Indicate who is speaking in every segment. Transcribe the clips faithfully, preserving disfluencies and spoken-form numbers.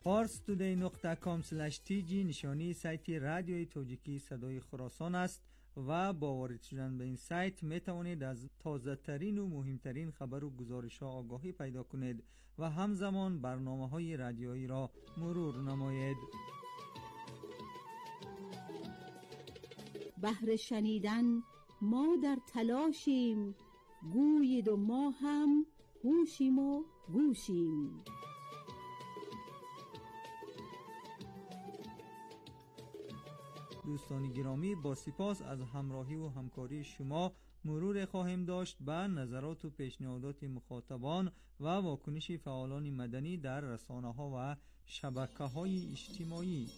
Speaker 1: پارس تودی نقطه کام اسلش تی جی نشانی سایت رادیوی توجیکی صدای خراسان است و با وارد شدن به این سایت می توانید از تازه ترین و مهمترین خبر و گزارش ها آگاهی پیدا کنید و همزمان برنامه های رادیویی را مرور نمایید.
Speaker 2: بهر شنیدن ما در تلاشیم، گویید و ما هم هوشیم و گوشیم.
Speaker 1: دوستان گرامی، با سپاس از همراهی و همکاری شما مرور خواهیم داشت به نظرات و پیشنهادات مخاطبان و واکنش فعالان مدنی در رسانه ها و شبکه های اجتماعی.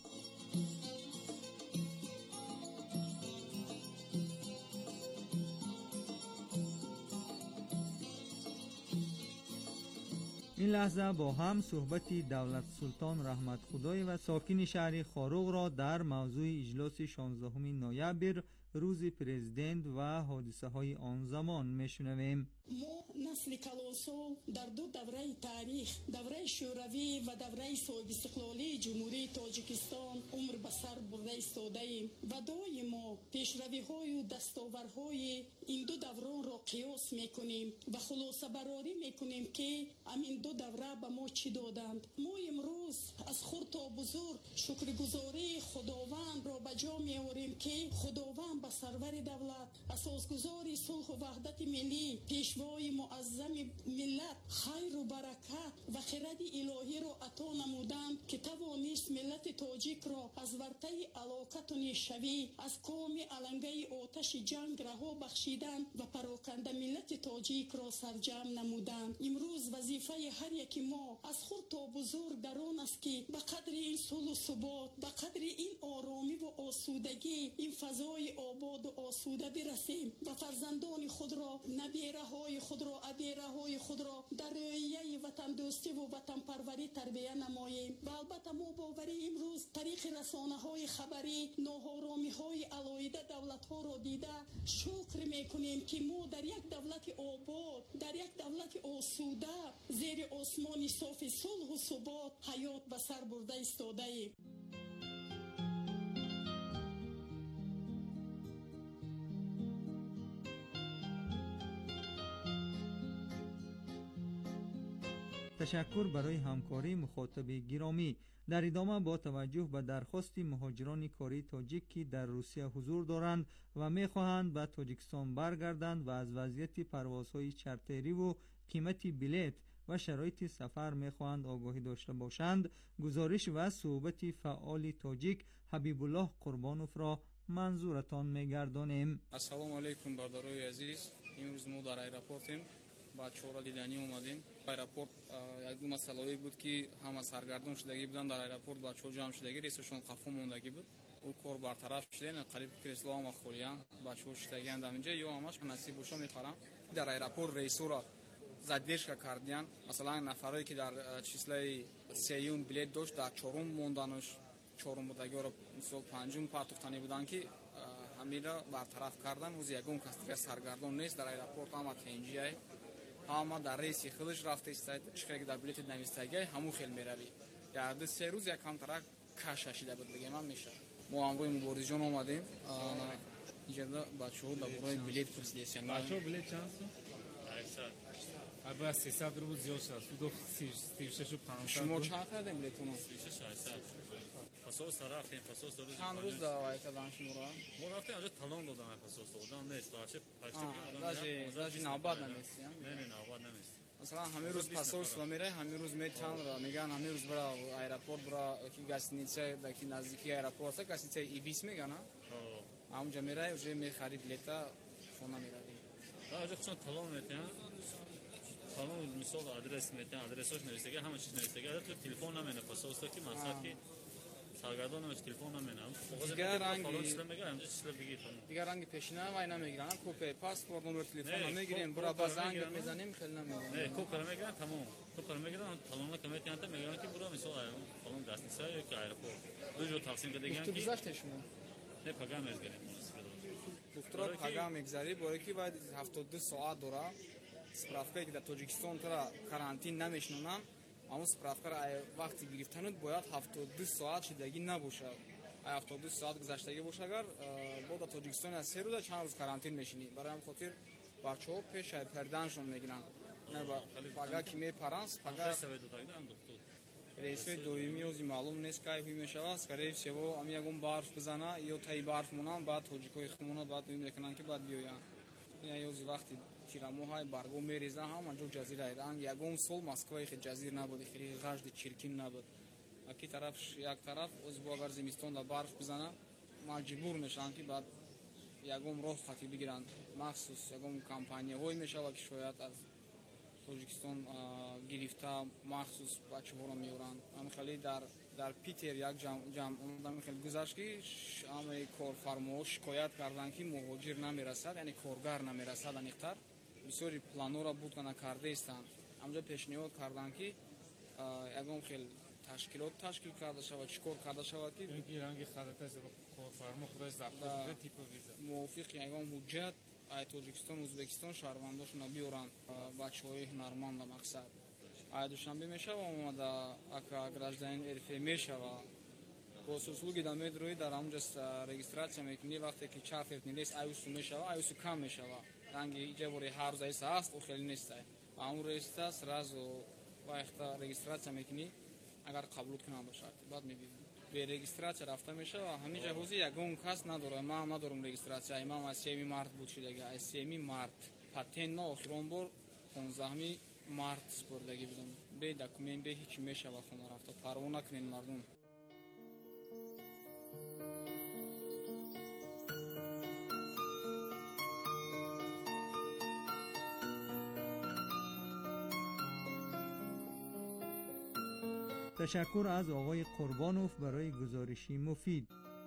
Speaker 1: این لحظه با هم صحبتی دولت سلطان رحمت خدای و ساکن شهر خاروق را در موضوع اجلاس شانزدهم نوامبر روز پرزیدنت و حادثه های آن زمان میشنویم.
Speaker 3: ما نسل کلاسو در دو دوره تاریخ، دوره شوروی و دوره صاحب استقلالی جمهوری تاجیکستان عمر به سر برده ایستاده ایم و دائما پیشروی های و دستاوردهای این دو دوران را قیاس میکنیم و خلاصه برآوری میکنیم که همین دو دوره به ما چی دادند. ما امروز از خرد تا بزرگ شکرگزاری خداوند را به جا میآوریم که خداوند به سرور دولت، اساسگزار صلح و وحدت ملی، پیشوای معظم ملت خیر و برکت و خرد الهی را عطا نمودند که توانست ملت تاجیک را از ورطه علاقت و نیشوی از کام علنگه آتش جنگ رها بخشیدند و پراکنده ملت تاجیک را سرجم نمودند. امروز وظیفه هر یکی ما از خود تا بزرگ در آن است که به قدر این صلح و ثبات، به قدر این آرامی و آسودگی، این فضای آباد و آسوده برسیم و فرزندان خود را، نبیره های خود را، ابیره های خود را در رعایه وطن دوستی و وطن پروری تربیه نماییم. و البته ما باوری امروز طریق رسانه های خبری ناآرامی های علایده دولت ها را دیده شکر میکنیم که ما در یک دولت آباد، در یک دولت آسوده زیر آسمان صاف صلح و ثبات حیات به سر برده ایستاده ایم.
Speaker 1: تشکر برای همکاری مخاطب گرامی. در ادامه با توجه به درخواست مهاجران کاری تاجیک که در روسیه حضور دارند و می‌خواهند به تاجیکستان برگردند و از وضعیت پروازهای چارتری و قیمت بلیط و شرایط سفر می‌خواهند آگاهی داشته باشند، گزارش و صحبت فعال تاجیک حبیب الله قربانوف را منظورتان می‌گردانیم.
Speaker 4: السلام علیکم برادرای عزیز. امروز ما در ایرپورتیم. بچه‌ها را دیدنی اومدیم. ایرپورت یک دو مسئله بود که همه سرگردان شدگی بودن در ایرپورت، بچه‌ها جمع شدگی، ریسشون قفو موندگی بود. او کار برطرف شده، قریب کریسلا هم خوریان بچه‌ها شدگیند اینجا یا همش نصیب بوشو می‌خرم. در ایرپورت رئیس را задержка کردن، مثلا نفرایی که در چیزلای سیون بلیط داشت در چهارم موندنش، چهارم بودگی را مثلا پنجم پرتوختنی بودن که همین را برطرف کردن. روز یکم کسی که سرگردان نیست در ایرپورت هم تنجیه همه در رئیس خودش رفته است، چیزی که در بلیط نوشتگی همون خیلی میروی در دو سه روز یک کم ترک کش شده بود دیگه. من میشه ما امروز مبارز جان اومدیم اینجا بچه‌ها در برای بلیط پرسیدن.
Speaker 5: بچه‌ها بلیط چند هشتصد البته سیصد روز زیاد شد. تو سی و شش و پانصد
Speaker 4: شما چند خریدین بلیطونو؟
Speaker 5: سی و شش هشتصد. پاساس رفتیم، پاساس دادیم.
Speaker 4: چند روز دعوای کردن شما رو؟
Speaker 5: ما رفتیم اونجا تالون دادن، پاساس دادن نیست. بچه پشت
Speaker 4: راجی راجی نوبت نمیستی.
Speaker 5: نه نه نوبت نمیست.
Speaker 4: مثلا همین روز پاساس رو میره، همین روز میتونن را میگن همین روز برا ایرپورت برا کی گاستنیچه داکی نزدیکی ایرپورت گاستنیچه ایبیس میگن ها اونجا میره اونجا میخرید بلیطا فونا میروی.
Speaker 5: راجی چون تالون میتن تالون مثال آدرس میتن، آدرسش نوشته همه چیز نوشته گره، تو تلفن نمینه پاساس تا کی مقصد کی سرگردان نمیشه، تلفن نمینه.
Speaker 4: دیگر رنگی
Speaker 5: میگم چیزا بگید.
Speaker 4: دیگر رنگی پیشینه وای نمیگیرن، کوپه پاسپورت نمبر تلفن نمیگیرن، برا بازنگ میزنیم خیلی نمیگیرن.
Speaker 5: نه کوپه میگیرن تمام. کوپه میگیرن تالون کمیت انت میگن که برا مثال تالون گاستنیسا یا که ایرپورت دو جو تقسیم کردن
Speaker 4: که تو گذاشتش مو
Speaker 5: نه پگام میگیرن.
Speaker 4: دکتر پگام میگذاری برای کی باید هفتاد و دو ساعت دوره سپرافکه که در تاجیکستان ترا کارانتین نمیشنونن аммо справкаро вақти гирифтанут бояд ҳафтоду ду соат шидагӣ набошад. ай ҳафтоду ду соат гузаштагӣ боша, агар бо дар Тоҷикистон аз се рӯза чанд рӯз карантин мешинӣ. барои ҳамин хотир бачаҳо пеш пайрданшон мегиранд. пага ки мепаранд, пага рейсои доимӣ ози маълум нест ки ҳуй мешавад. скорее всего ами ягон барф бизана ё таи барф монанд, баъд тоҷикои худмонат баъд уин мекунанд ки баъд биёянд. ин ози вақти тирамоҳай барго мерезан, ҳама ҷо ҷазира айдан. ягон сол Москваи хе ҷазир набуд, хири ғажди чиркин набуд. аки тараф як тараф ози бо агар зимистон да барф бизана маҷбур мешаванд ки баъд ягон роҳ хати бигиранд. махсус ягон компанияҳое мешавад ки шояд аз Тоҷикистон гирифта махсус бачаҳоро меоранд. амихали дар дар Питер як ҷамъ гузашт ки ҳамаи корфармоҳо шикоят карданд ки муҳоҷир намерасад, яъне коргар намерасад. аниқтар бисёри планҳоро будкана кардаистанд. ҳамҷо пешниҳод карданд ки ягон хел ташкилот ташкил карда шавад, чикор карда шавад ки мувофиқи ягон ҳуҷҷат ай Тоҷикистон, Ӯзбекистон шаҳрвандошона биёранд, бачаҳои ҳунарманда мақсад. ай душанбе мешава омада ака гражданин эр эф мешава бо соцлуги да медрои дар ҳамҷа регистратсия мекунӣ. вақте ки чарфет нилес айусу мешава, айусу кам мешава. ранги ҷабори ҳар рӯз айса аст, охели нестай. ҳамун рейста сразу вақта регистратсия мекунӣ, агар қабулот кунанд бошад, баъд мебинӣ. бе регистратсия рафта мешава. ҳамин ҷа ҳозир ягон кас надорад. ман надорам регистратсия. ман аз сеюми март буд шудага. аз сеюми март патентно охирон бор понздаҳуми март супурдагӣ будам. бе документ, бе ҳеҷ чӣ мешава хона рафта. парво накунед мардум.
Speaker 1: تشکر از آقای قربانوف برای گزارشی مفید.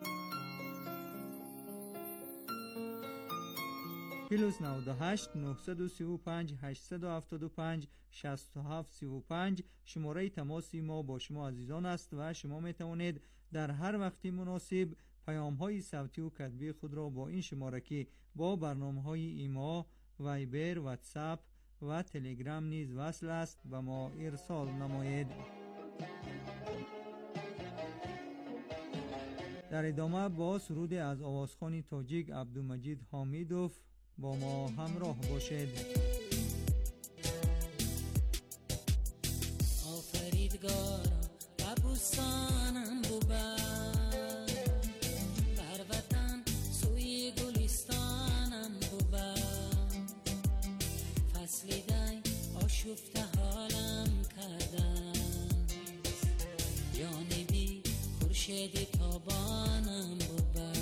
Speaker 1: پلوس نود و هشت نه سه پنج هشت هفت پنج شصت و هفت سی و پنج شماره تماسی ما با شما عزیزان است و شما می توانید در هر وقتی مناسب پیام های صوتی و کتبی خود را با این شماره که با برنامه های ایما، وایبر، واتساپ و تلگرام نیز وصل است به ما ارسال نمایید. در ادامه با سرود از آوازخوان تاجیک عبدالمجید حامیدوف با ما همراه باشید.
Speaker 6: آفریدگارا و بوستانم ببر، بر وطن سوی گلستانم ببر، فصلی دای آشفته حالم کردن، جانبی خورشید تابانم ببر.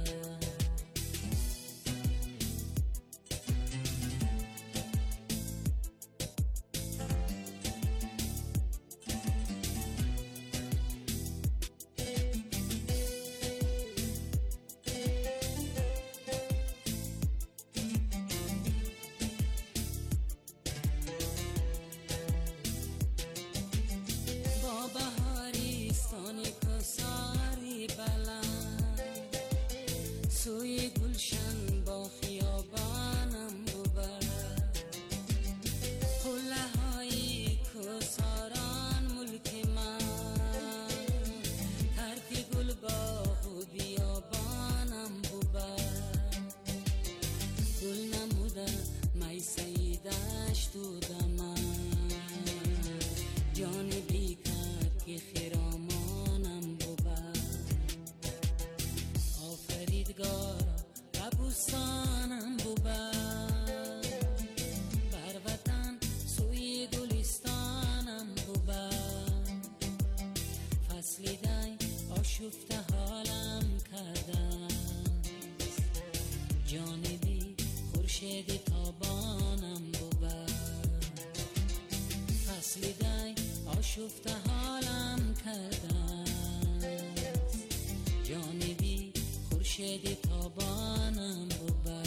Speaker 6: آشفته حالم کرده جانبی خورشید تابانم ببر.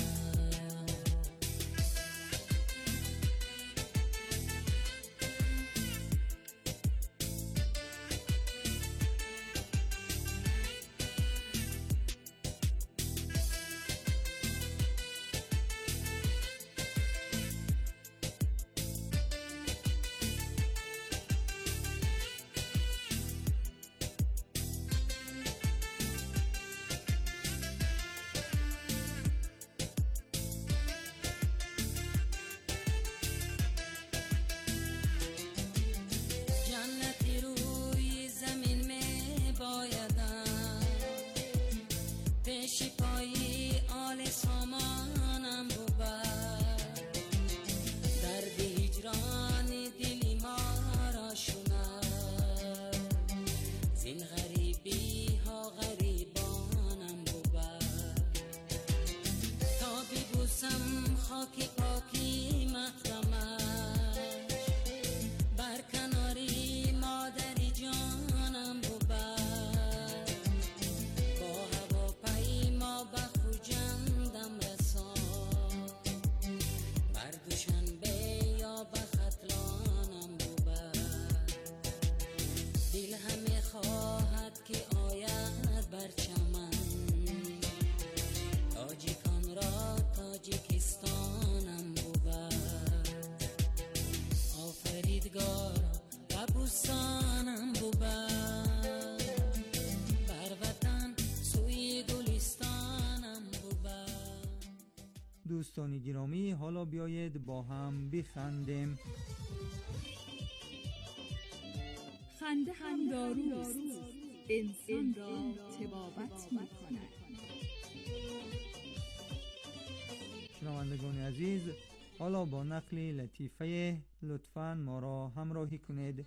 Speaker 6: خاک پاکی مقدمش بر کناری مادری جانم بود با هواپیما به خوجندم رسان بر دوشنبه یا به ختلانم بود دل همه خواهد که آید بر چمن تاجیکان را تاجیکستانم بود آفریدگارا و بوستانم بود بر وطن سوی گلستانم بود.
Speaker 1: دوستان گرامی، حالا بیایید با هم بخندیم.
Speaker 2: خنده هم داروست، انسان را طبابت می‌کند.
Speaker 1: شنوندگان عزیز، حالا با نقل لطیفه لطفاً ما را همراهی کنید.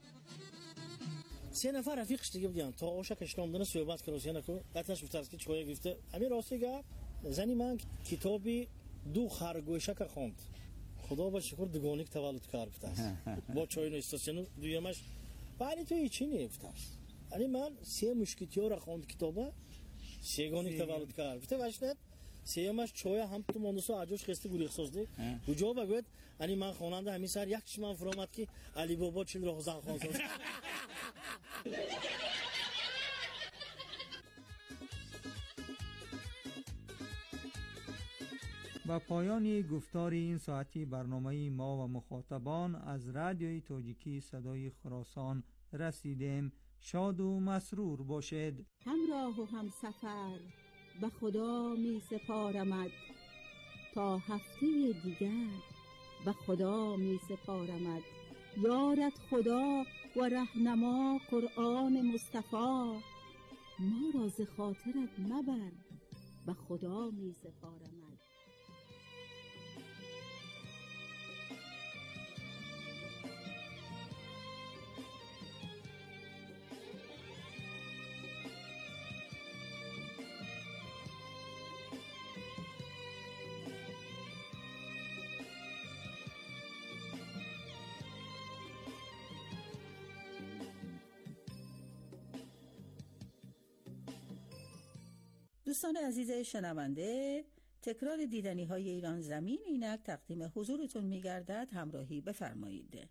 Speaker 7: سه نفر رفیقش دیگه بودن تا آشکش نامدن صحبت کرد سه نفر قطعش بترس که چای گفته همین راستی گفت زنی من کتابی دو خرگوشک خوند خدا با شکر دوگانیک تولد کرد است با چای نو استاسیون دویمش ولی تو چی نگفته است یعنی من سه مشکتیار خوند کتابه سه گانیک تولد کرد گفته واشنت سیامش چای هم تو ماندوسو اجوش خسته گوری خصوصی کجا بگوید یعنی من خواننده همین سر یک چشم فرامد که علی بابا چیل راه زن خوان ساز
Speaker 1: و پایان گفتار این ساعتی برنامه ما و مخاطبان از رادیوی تاجیکی صدای خراسان رسیدیم. شاد و مسرور باشید.
Speaker 2: همراه و هم سفر به خدا می سپارمد تا هفته دیگر به خدا می سپارمد. یارت خدا و رهنما قرآن مصطفی ما را ز خاطرت مبر به خدا می سپارمد.
Speaker 8: دوستان عزیز شنونده، تکرار دیدنی های ایران زمین اینک تقدیم حضورتون می‌گردد. همراهی بفرمایید.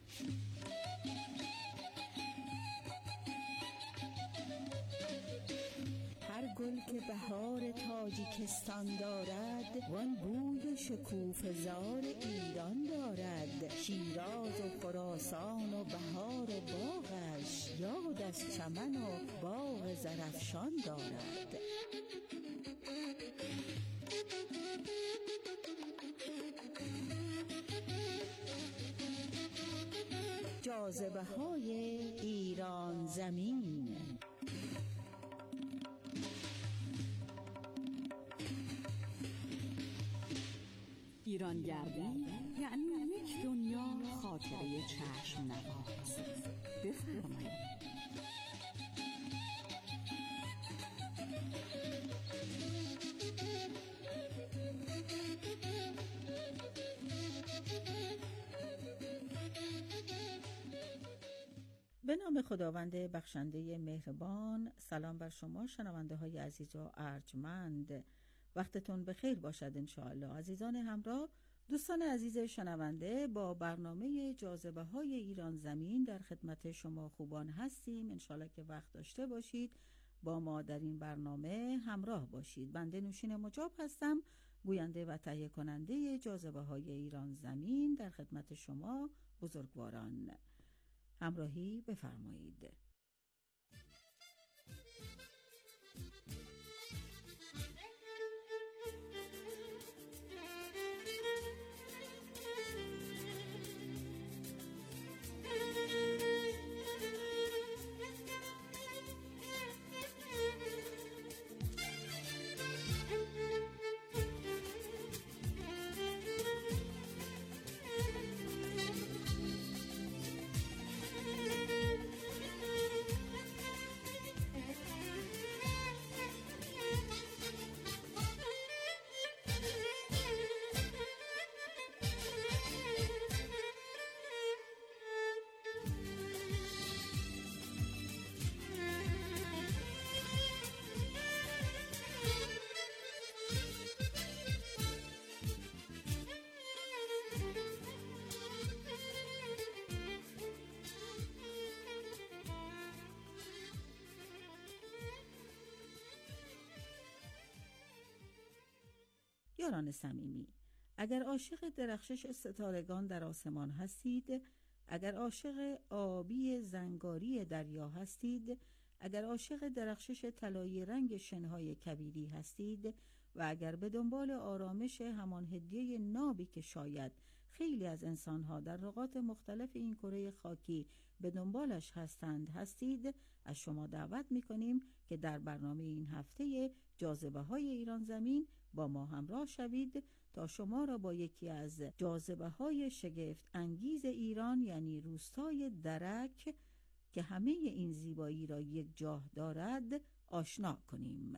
Speaker 8: هر گل که بهار تاجیکستان دارد وان بوی شکوفه زار ایران دارد. شیراز و خراسان و بهار باغش یاد از چمن و باغ زرفشان دارد. جاذبه های ایران زمین.
Speaker 2: ایرانگردی یعنی یک دنیا خاطره چشم نواز. بفرمایید.
Speaker 8: به نام خداوند بخشنده مهربان. سلام بر شما شنونده های عزیز و ارجمند، وقتتون بخیر باشد انشاءالله. عزیزان همراه، دوستان عزیز شنونده، با برنامه جاذبه های ایران زمین در خدمت شما خوبان هستیم. انشاءالله که وقت داشته باشید با ما در این برنامه همراه باشید. بنده نوشین مجاب هستم، گوینده و تهیه کننده جاذبه های ایران زمین در خدمت شما بزرگواران. همراهی بفرمایید. یاران صمیمی، اگر عاشق درخشش ستارگان در آسمان هستید، اگر عاشق آبی زنگاری دریا هستید، اگر عاشق درخشش طلایی رنگ شنهای کویری هستید و اگر به دنبال آرامش همان هدیه نابی که شاید خیلی از انسانها در نقاط مختلف این کره خاکی به دنبالش هستند هستید، از شما دعوت می‌کنیم که در برنامه این هفته جاذبه های ایران زمین با ما همراه شوید تا شما را با یکی از جاذبه های شگفت انگیز ایران، یعنی روستای درک که همه این زیبایی را یک جا دارد، آشنا کنیم.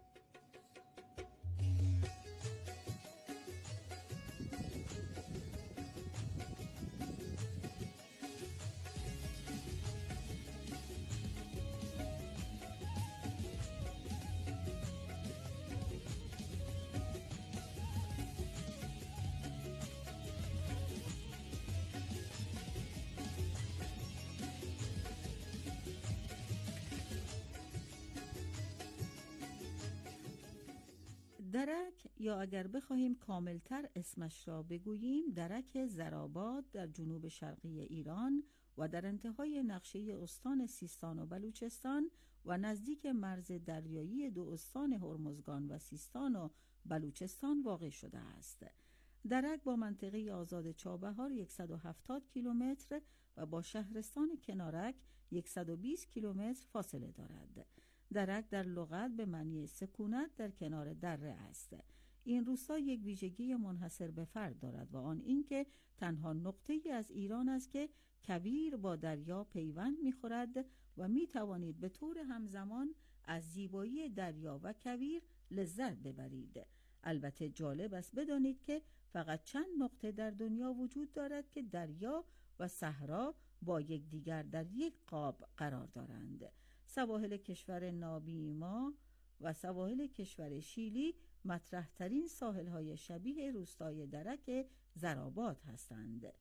Speaker 8: درک، یا اگر بخواهیم کاملتر اسمش را بگوییم، درک زراباد در جنوب شرقی ایران و در انتهای نقشه استان سیستان و بلوچستان و نزدیک مرز دریایی دو استان هرمزگان و سیستان و بلوچستان واقع شده است. درک با منطقه آزاد چابهار صد و هفتاد کیلومتر و با شهرستان کنارک صد و بیست کیلومتر فاصله دارد. درک در لغت به معنی سکونت در کنار دره است. این روستا یک ویژگی منحصر به فرد دارد و آن اینکه تنها نقطه‌ای از ایران است که کویر با دریا پیوند می‌خورد و می‌توانید به طور همزمان از زیبایی دریا و کویر لذت ببرید. البته جالب است بدانید که فقط چند نقطه در دنیا وجود دارد که دریا و صحرا با یکدیگر در یک قاب قرار دارند. سواحل کشور نابیما و سواحل کشور شیلی مطرح ترین ساحل‌های شبیه روستای درک زراباد هستند.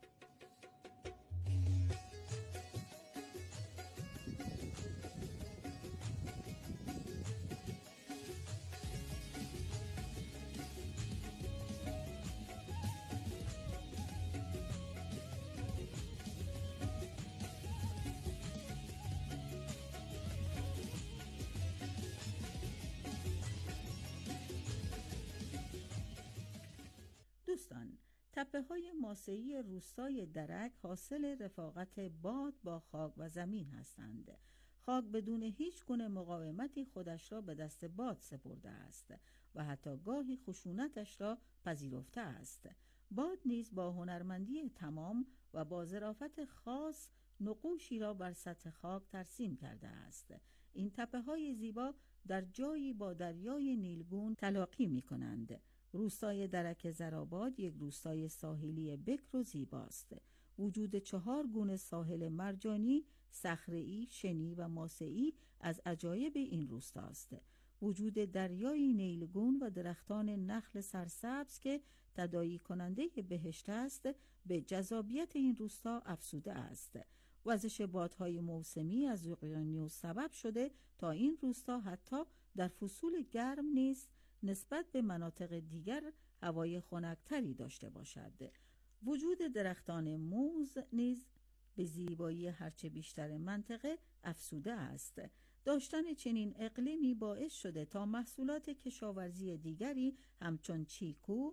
Speaker 8: دوستان، تپه‌های ماسه‌ای روستای درک حاصل رفاقت باد با خاک و زمین هستند. خاک بدون هیچ گونه مقاومتی خودش را به دست باد سپرده است و حتی گاهی خشونتش را پذیرفته است. باد نیز با هنرمندی تمام و با ظرافت خاص نقوشی را بر سطح خاک ترسیم کرده است. این تپه‌های زیبا در جایی با دریای نیلگون تلاقی می‌کنند. روستای درک زراباد یک روستای ساحلی بکر و زیباست. وجود چهار گونه ساحل مرجانی، صخره‌ای، شنی و ماسه‌ای از عجایب این روستاست. وجود دریای نیلگون و درختان نخل سرسبز که تداعی کننده بهشت است، به جذابیت این روستا افزوده است. وزش بادهای موسمی از اقیانوس سبب شده تا این روستا حتی در فصول گرم نیز نسبت به مناطق دیگر هوای خنک‌تری داشته باشد. وجود درختان موز نیز به زیبایی هرچه بیشتر منطقه افزوده است. داشتن چنین اقلیمی باعث شده تا محصولات کشاورزی دیگری همچون چیکو،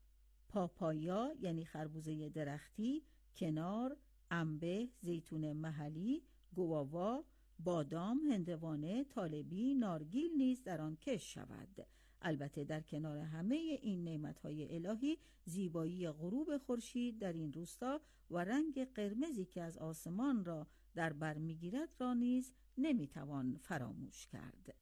Speaker 8: پاپایا یعنی خربوزه درختی، کنار، انبه، زیتون محلی، گواوا، بادام، هندوانه، طالبی، نارگیل نیز در آن کشت شود. البته در کنار همه این نعمت‌های الهی، زیبایی غروب خورشید در این روستا و رنگ قرمزی که از آسمان را در بر می‌گیرد را نیز نمی‌توان فراموش کرد.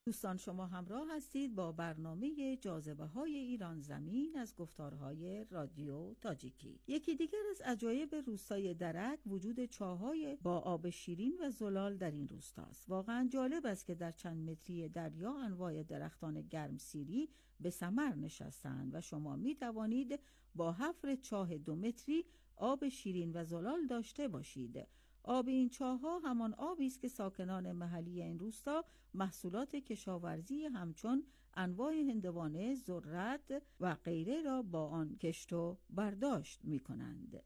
Speaker 8: دوستان شما همراه هستید با برنامه جاذبه های ایران زمین از گفتارهای رادیو تاجیکی. یکی دیگر از عجایب روستای درک وجود چاهای با آب شیرین و زلال در این روستاست. واقعا جالب است که در چند متری دریا انواع درختان گرمسیری به ثمر نشستند و شما می توانید با حفر چاه دو متری آب شیرین و زلال داشته باشید. آب این چاه‌ها همان آبی است که ساکنان محلی این روستا محصولات کشاورزی همچون انواع هندوانه، ذرت و غیره را با آن کشت و برداشت می‌کنند.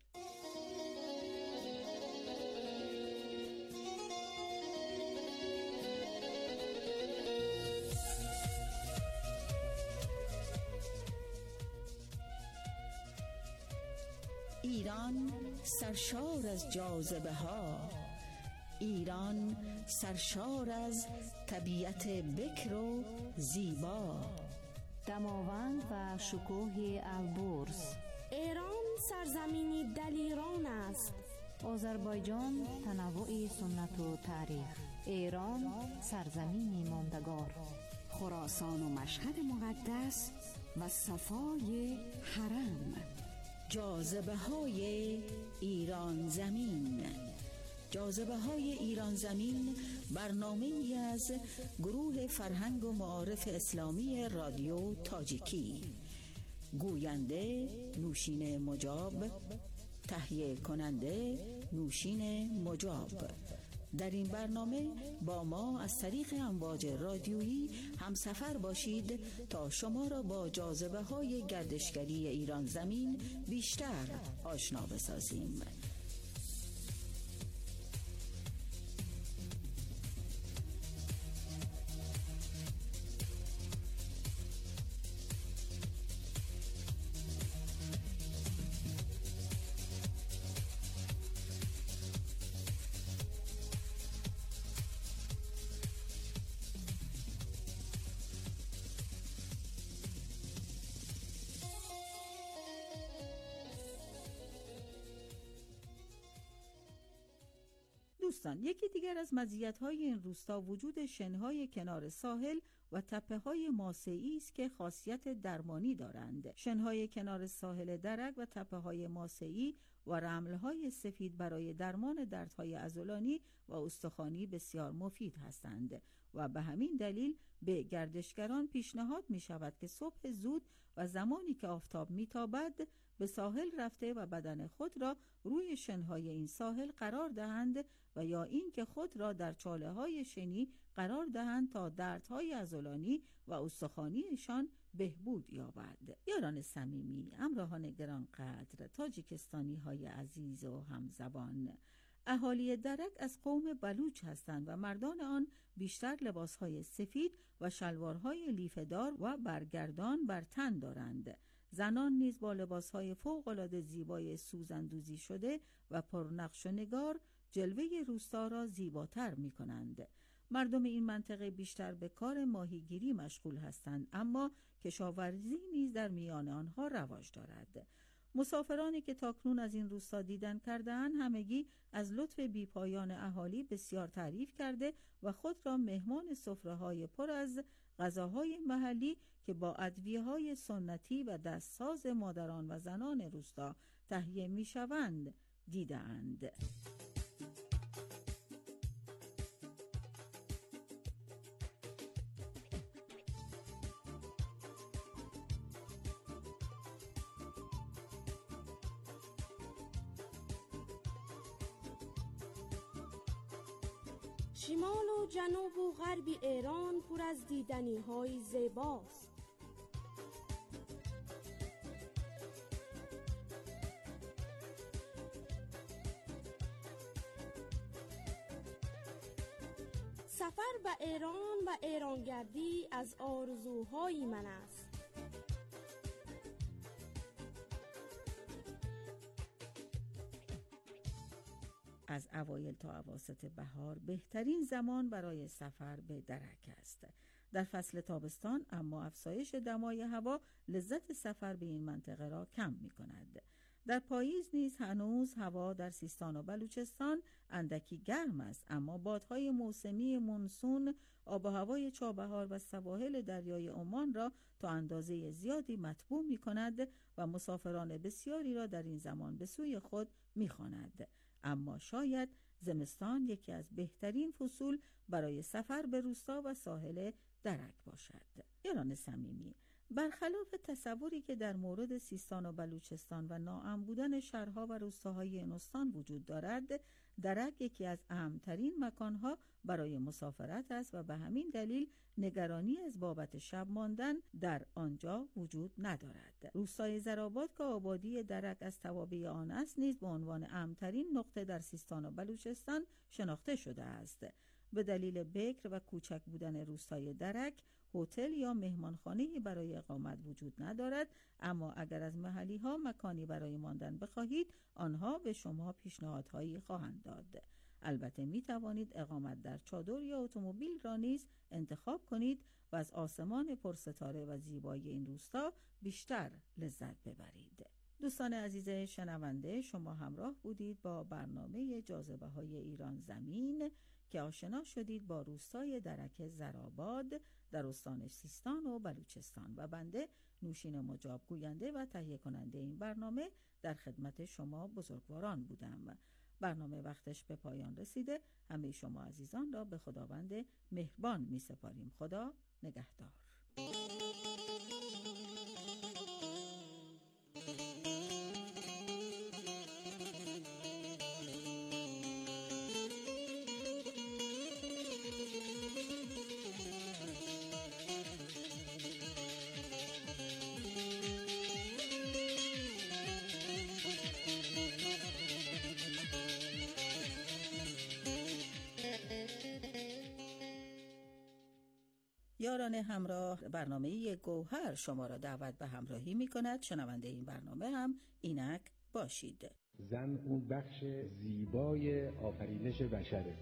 Speaker 6: ایران سرشار از جاذبه ها، ایران سرشار از طبیعت بکر و زیبا،
Speaker 9: دماوند و شکوه البرز.
Speaker 10: ایران سرزمینی دلیران است.
Speaker 9: آذربایجان تنوع سنت و تاریخ. ایران سرزمینی ماندگار.
Speaker 11: خراسان و مشهد مقدس و صفای حرم.
Speaker 6: جاذبه های ایران زمین. جاذبه های ایران زمین برنامه‌ای از گروه فرهنگ و معارف اسلامی رادیو تاجیکی. گوینده نوشین مجاب، تهیه کننده نوشین مجاب. در این برنامه با ما از طریق امواج رادیویی همسفر باشید تا شما را با جاذبه های گردشگری ایران زمین بیشتر آشنا بسازیم.
Speaker 8: دوستان یکی دیگر از مزیت‌های این روستا وجود شنهای کنار ساحل و تپه‌های ماسه‌ای است که خاصیت درمانی دارند. شنهای کنار ساحل درک و تپه‌های ماسه‌ای و رمل‌های سفید برای درمان دردهای عضلانی و استخوانی بسیار مفید هستند و به همین دلیل به گردشگران پیشنهاد می‌شود که صبح زود و زمانی که آفتاب می‌تابد به ساحل رفته و بدن خود را روی شنهای این ساحل قرار دهند و یا این که خود را در چاله‌های شنی قرار دهند تا دردهای عضلانی و استخوانیشان بهبود یابد. یاران صمیمی، همراهان گرانقدر، تاجیکستانی های عزیز و همزبان، اهالی درک از قوم بلوچ هستند و مردان آن بیشتر لباسهای سفید و شلوارهای لیفه‌دار و برگردان بر تن دارند. زنان نیز با لباسهای فوق‌العاده زیبای سوزندوزی شده و پرنقش و نگار جلوه روستا را زیباتر می کنند. مردم این منطقه بیشتر به کار ماهیگیری مشغول هستند، اما کشاورزی نیز در میان آنها رواج دارد. مسافرانی که تاکنون از این روستا دیدن کرده‌اند همگی از لطف بیپایان اهالی بسیار تعریف کرده و خود را مهمان سفره‌های پر از غذاهای محلی که با ادویه‌های سنتی و دستساز مادران و زنان روستا تهیه می‌شوند دیده‌اند.
Speaker 10: شمال و جنوب و غرب ایران پر از دیدنی های زیباست. سفر به ایران و ایرانگردی از آرزوهای من است.
Speaker 8: از اوایل تا اواسط بهار بهترین زمان برای سفر به درک است. در فصل تابستان اما افزایش دمای هوا لذت سفر به این منطقه را کم می کند. در پاییز نیز هنوز هوا در سیستان و بلوچستان اندکی گرم است، اما بادهای موسمی مونسون آب و هوای چابهار و سواحل دریای عمان را تا اندازه زیادی مطبوع می کند و مسافران بسیاری را در این زمان به سوی خود می خواند. اما شاید زمستان یکی از بهترین فصول برای سفر به روستا و ساحل درک باشد. یاران صمیمی، برخلاف تصوری که در مورد سیستان و بلوچستان و ناامن بودن شهرها و روستاهای این استان وجود دارد، درک یکی از اهمترین مکانها برای مسافرت است و به همین دلیل نگرانی از بابت شب ماندن در آنجا وجود ندارد. روستای زرآباد که آبادی درک از توابع آن است نیز به عنوان اهمترین نقطه در سیستان و بلوچستان شناخته شده است. به دلیل بکر و کوچک بودن روستای درک، هتل یا مهمانخانه‌ای برای اقامت وجود ندارد، اما اگر از محلی ها مکانی برای ماندن بخواهید، آنها به شما پیشنهادهایی خواهند داد. البته می توانید اقامت در چادر یا اتومبیل را نیز انتخاب کنید و از آسمان پرستاره و زیبایی این روستا بیشتر لذت ببرید. دوستان عزیز شنونده، شما همراه بودید با برنامه جاذبه های ایران زمین که آشنا شدید با روستای درک زرآباد در استان سیستان و بلوچستان و بنده نوشین مجاب گوینده و تهیه کننده این برنامه در خدمت شما بزرگواران بودم. برنامه وقتش به پایان رسیده. همه شما عزیزان را به خداوند مهربان می سپاریم. خدا نگهدار. یاران همراه، برنامه گوهر شما را دعوت به همراهی می کند. شنونده این برنامه هم اینک باشید.
Speaker 12: زن اون بخش زیبای آفرینش بشره.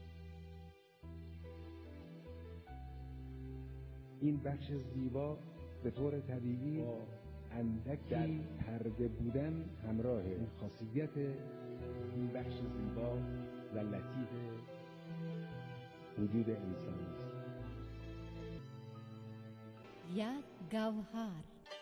Speaker 12: این بخش زیبا به طور طبیعی با اندکی پرده بودن همراهه. این خاصیت این بخش زیبا و لطیف وجود انسان است.
Speaker 9: یک گوهر.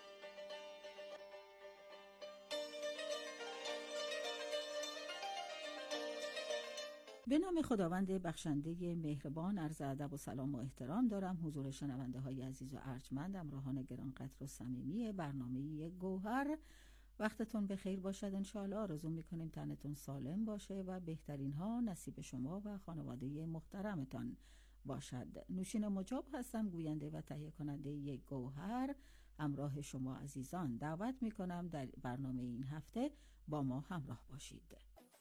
Speaker 8: به نام خداوند بخشنده مهربان، عرض ادب و سلام و احترام دارم حضور شنونده های عزیز و ارجمند، همراهان گرانقدر و صمیمی برنامه گوهر. وقتتون بخیر باشد انشاءالله. آرزو میکنیم تنتون سالم باشه و بهترین ها نصیب شما و خانواده محترمتان باشد. نوشین مجاب هستم، گوینده و تهیه کننده یک گوهر. همراه شما عزیزان دعوت میکنم در برنامه این هفته با ما همراه باشید.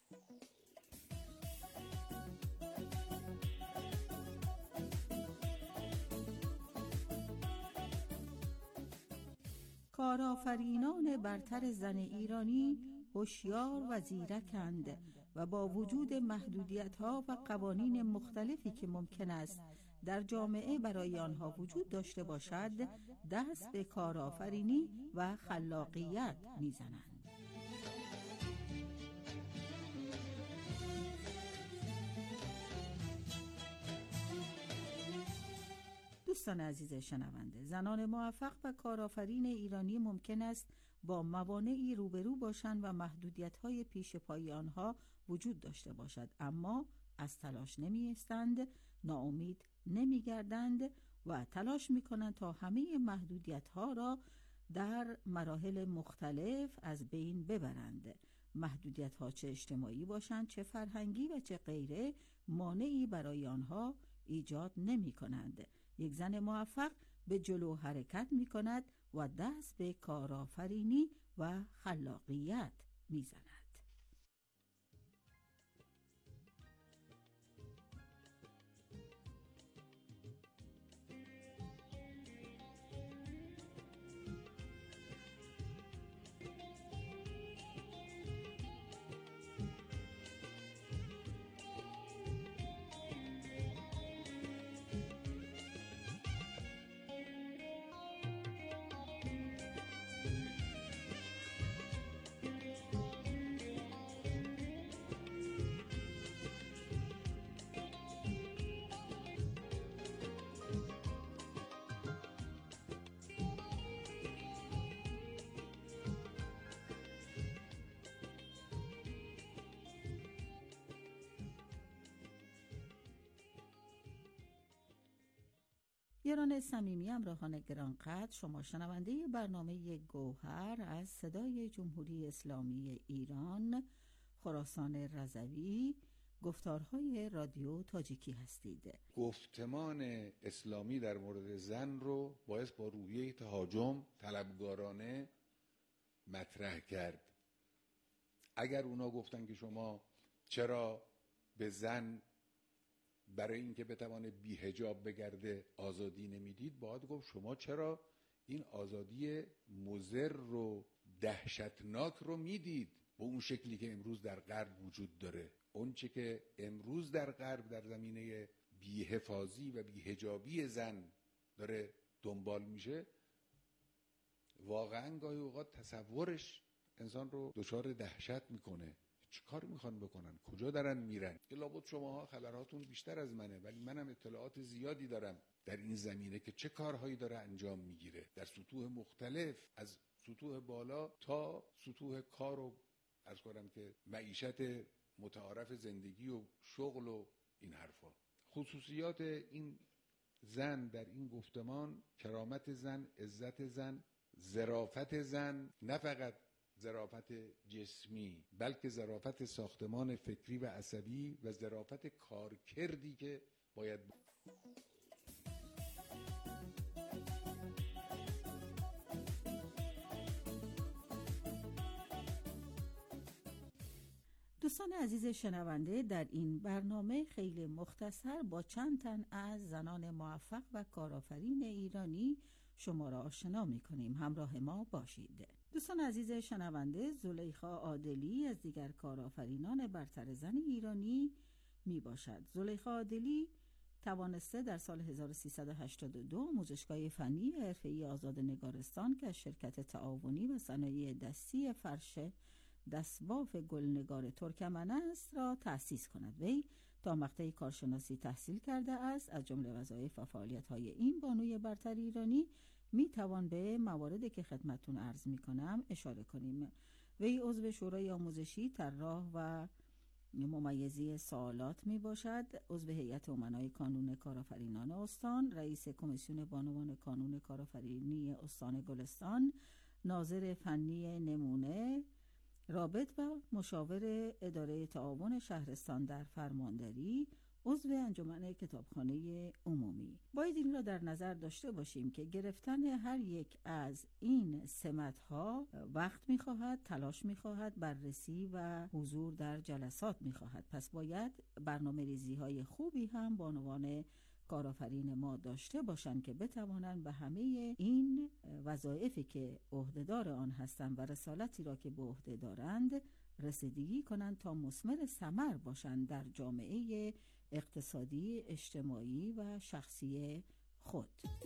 Speaker 8: کارآفرینان برتر زن ایرانی هوشیار و زیرکند و با وجود محدودیت‌ها و قوانین مختلفی که ممکن است در جامعه برای آنها وجود داشته باشد، دست به کارآفرینی و خلاقیت می‌زنند. دوستان عزیز شنونده، زنان موفق و کارآفرین ایرانی ممکن است با موانعی روبرو باشند و محدودیت‌های پیش پای آنها وجود داشته باشد، اما از تلاش نمی‌ایستند، ناامید نمی‌گردند و تلاش می‌کنند تا همه محدودیت‌ها را در مراحل مختلف از بین ببرند. محدودیت‌ها چه اجتماعی باشند، چه فرهنگی و چه غیره، مانعی برای آنها ایجاد نمی‌کنند. یک زن موفق به جلو حرکت می کند و دست به کارآفرینی و خلاقیت می زند. یاران صمیمی، همراهان گرانقدر، شما شنونده برنامه گوهر از صدای جمهوری اسلامی ایران، خراسان رضوی، گفتارهای رادیو تاجیکی هستید.
Speaker 13: گفتمان اسلامی در مورد زن رو باعث با روحیه تهاجم طلبگارانه مطرح کرد. اگر اونا گفتن که شما چرا به زن برای اینکه بتوانه بی حجاب بگرده آزادی نمیدید، باید گفت شما چرا این آزادی مضر رو دهشتناک رو میدید به اون شکلی که امروز در غرب وجود داره. اون چه که امروز در غرب در زمینه بی‌حفاظی و بی‌حجابی زن داره دنبال میشه، واقعا گاهی اوقات تصورش انسان رو دچار دهشت میکنه. چه کار میخوان بکنن؟ کجا دارن میرن؟ لابد شماها خبراتون بیشتر از منه، ولی منم اطلاعات زیادی دارم در این زمینه که چه کارهایی داره انجام میگیره در سطوح مختلف، از سطوح بالا تا سطوح کار و عرض کنم که معیشت متعارف زندگی و شغل و این حرفا. خصوصیات این زن در این گفتمان: کرامت زن، عزت زن، ظرافت زن، نه فقط ظرافت جسمی بلکه ظرافت ساختمان فکری و عصبی و ظرافت کارکردی که باید.
Speaker 8: دوستان عزیز شنونده، در این برنامه خیلی مختصر با چند تن از زنان موفق و کارآفرین ایرانی شما را آشنا می کنیم. همراه ما باشید. دوستان عزیز شنونده، زلیخا عادلی از دیگر کارآفرینان برتر زن ایرانی می باشد. زلیخا عادلی توانسته در سال هزار و سیصد و هشتاد و دو آموزشگاه فنی حرفه‌ای آزاد نگارستان که از شرکت تعاونی و صنایع دستی فرش دستباف گلنگار ترکمن است را تأسیس کند. وی تا مقطع کارشناسی تحصیل کرده است. از جمله وظایف و فعالیت‌های این بانوی برتر ایرانی می توان به مواردی که خدمتتون عرض می کنم اشاره کنیم. وی عضو شورای آموزشی، طراح و ممیزی سوالات می باشد، عضو هیئت امنای کانون کارآفرینان استان، رئیس کمیسیون بانوان کانون کارآفرینی استان گلستان، ناظر فنی نمونه رابط و مشاور اداره تعاون شهرستان در فرمانداری، عضو انجمن کتابخانه عمومی. باید این را در نظر داشته باشیم که گرفتن هر یک از این سمت‌ها وقت می‌خواهد، تلاش می‌خواهد، بررسی و حضور در جلسات می‌خواهد. پس باید برنامه‌ریزی‌های خوبی هم بانوان کارآفرین ما داشته باشند که بتوانند به همه این وظایفی که عهدهدار آن هستند و رسالتی را که به عهده دارند رسیدگی کنند تا مثمر ثمر باشند در جامعه اقتصادی، اجتماعی و شخصی خود.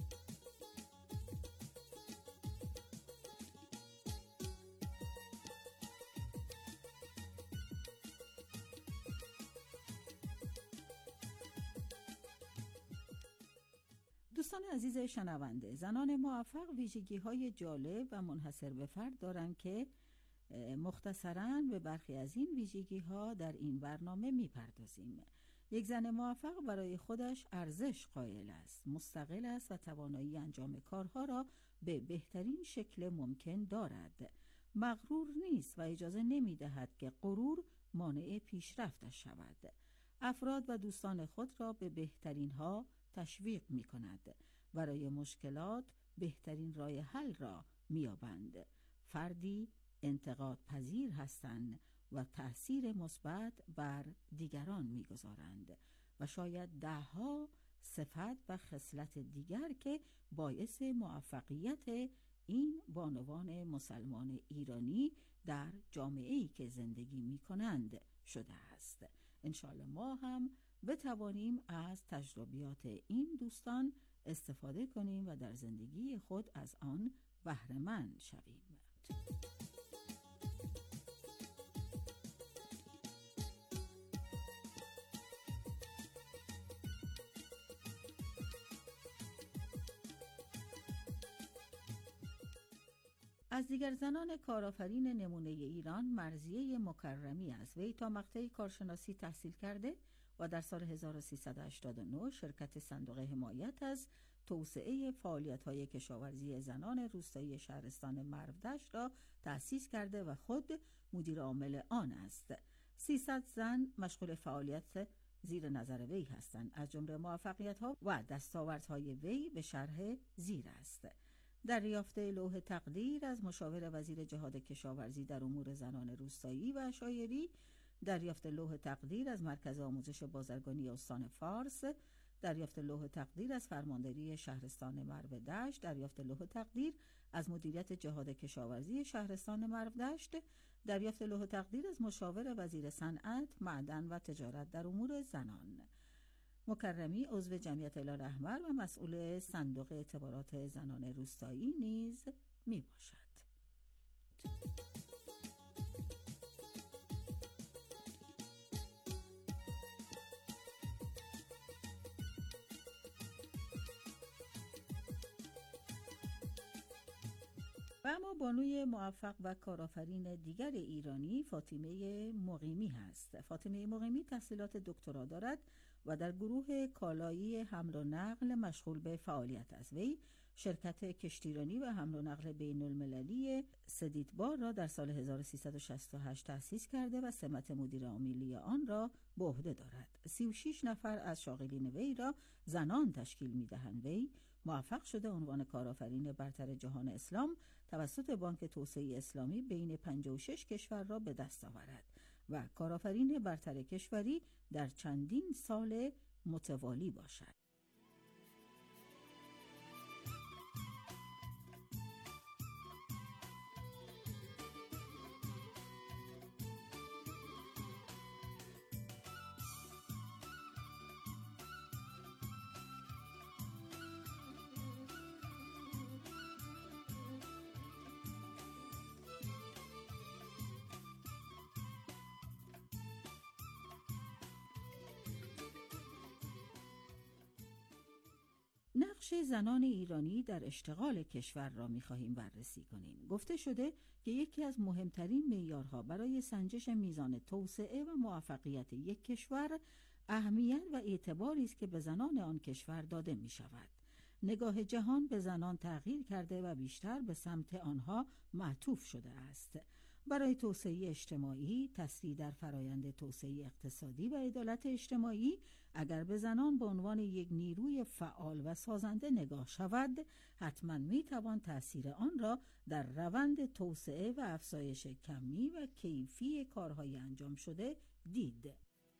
Speaker 8: دوستان عزیز شنونده، زنان موفق ویژگی‌های جالب و منحصر به فرد دارند که مختصراً به برخی از این ویژگی‌ها در این برنامه می‌پردازیم. یک زن موفق برای خودش ارزش قائل است، مستقل است و توانایی انجام کارها را به بهترین شکل ممکن دارد. مغرور نیست و اجازه نمی‌دهد که غرور مانع پیشرفتش شود. افراد و دوستان خود را به بهترین‌ها تشویق می‌کند. برای مشکلات بهترین راه حل را می‌یابند. فردی انتقاد پذیر هستند و تأثیر مثبت بر دیگران می‌گذارند و شاید ده‌ها صفت و خصلت دیگر که باعث موفقیت این بانوان مسلمان ایرانی در جامعه‌ای که زندگی می‌کنند شده است. انشاءالله ما هم بتوانیم از تجربیات این دوستان استفاده کنیم و در زندگی خود از آن بهره مند شویم. از دیگر زنان کارآفرین نمونه ایران مرضیه مکرمی است. وی تا مقطع کارشناسی تحصیل کرده، و در سال هزار و سیصد و هشتاد و نه شرکت صندوق حمایت از توسعه فعالیت‌های کشاورزی زنان روستایی شهرستان مرودشت را تأسیس کرده و خود مدیر عامل آن است. سیصد زن مشغول فعالیت زیر نظر وی هستند. از جمله موفقیت‌ها و دستاوردهای وی به شرح زیر است: دریافت لوح تقدیر از مشاور وزیر جهاد کشاورزی در امور زنان روستایی و عشایری، دریافت لوح تقدیر از مرکز آموزش بازرگانی استان فارس، دریافت لوح تقدیر از فرمانداری شهرستان مرودشت، دریافت لوح تقدیر از مدیریت جهاد کشاورزی شهرستان مرودشت، دریافت لوح تقدیر از مشاور وزیر صنعت، معدن و تجارت در امور زنان. مکرمی عضو جمعیت هلال احمر و مسئول صندوق اعتبارات زنان روستایی نیز می باشد. و اما بانوی موفق و کارآفرین دیگر ایرانی فاطمه مقیمی هست. فاطمه مقیمی تحصیلات دکترا دارد و در گروه کالایی حمل و نقل مشغول به فعالیت است. وی شرکت کشتیرانی و حمل و نقل بین المللی سدیدبار را در سال هزار و سیصد و شصت و هشت تأسیس کرده و سمت مدیر عاملی آن را به عهده دارد. سی و شش نفر از شاغلین وی را زنان تشکیل می‌دهند. وی موفق شده عنوان کارآفرین برتر جهان اسلام توسط بانک توسعه اسلامی بین پنجاه و شش کشور را به دست آورد و کارآفرین برتر کشوری در چندین سال متوالی باشد. نقش زنان ایرانی در اشتغال کشور را می‌خواهیم بررسی کنیم. گفته شده که یکی از مهمترین معیارها برای سنجش میزان توسعه و موفقیت یک کشور اهمیت و اعتباری است که به زنان آن کشور داده می‌شود. نگاه جهان به زنان تغییر کرده و بیشتر به سمت آنها معطوف شده است. برای توسعه اجتماعی، تسریع در فرایند توسعه اقتصادی و عدالت اجتماعی، اگر به زنان به عنوان یک نیروی فعال و سازنده نگاه شود، حتما میتوان تأثیر آن را در روند توسعه و افزایش کمی و کیفی کارهای انجام شده دید.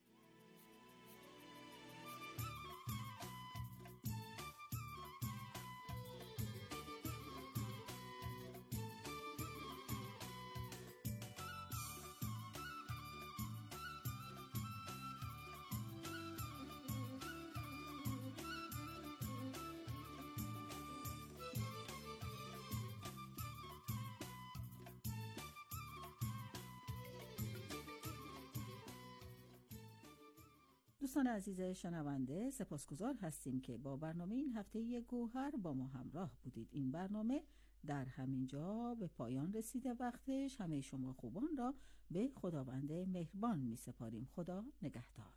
Speaker 8: دوستان عزیز شنونده، سپاسگزار هستیم که با برنامه این هفته گوهر با ما همراه بودید. این برنامه در همین جا به پایان رسیده. وقتش همه شما خوبان را به خداوند مهربان می سپاریم. خدا نگهدار.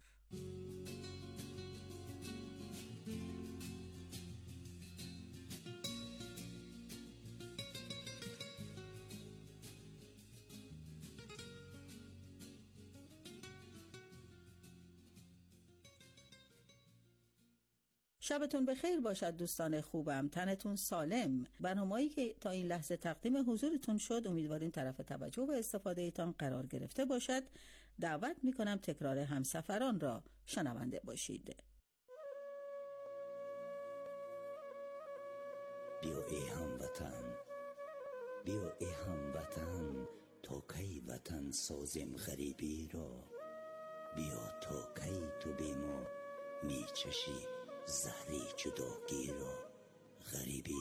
Speaker 8: شبتون بخیر باشد دوستان خوبم، تنتون سالم. برنامه‌ای که تا این لحظه تقدیم حضورتون شد امیدواریم طرف توجه و استفاده ایتان قرار گرفته باشد. دعوت میکنم تکرار همسفران را شنونده باشید.
Speaker 14: بیا ای هموطن، بیا ای هموطن، تا کی وطن سازیم غریبی را. بیا تا کی تو بی ما میچشی زهری جداگی را. غریبی